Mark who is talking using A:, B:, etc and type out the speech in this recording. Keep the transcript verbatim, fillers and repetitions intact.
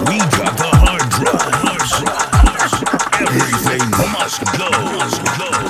A: We got the hard drive. Everything must go. Must go.